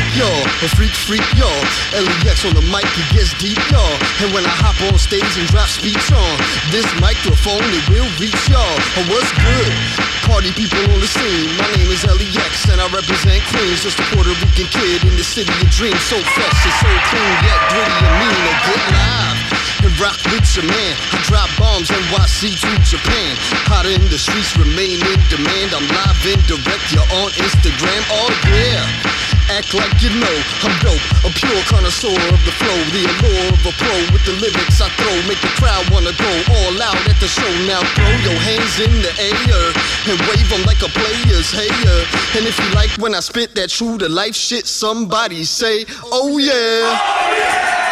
y'all. A freak, y'all. LEX on the mic, it gets deep, y'all. And when I hop on stage and drop speech on this microphone, it will reach y'all. What's good? Party people on the scene. My name is LEX and I represent Queens. Just a Puerto Rican kid in the city of dreams. So fresh and so clean, yet gritty and mean. To get live and rock with your man. I drop bombs NYC to Japan. Hotter in the streets, remain in demand. I'm live and direct, you're on Instagram. Oh yeah, act like you know I'm dope, a pure connoisseur of the flow. The allure of a pro with the lyrics I throw. Make the crowd wanna go all out at the show. Now throw your hands in the air and wave them like a player's hater. And if you like when I spit that true to life shit, somebody say, oh yeah. Oh yeah.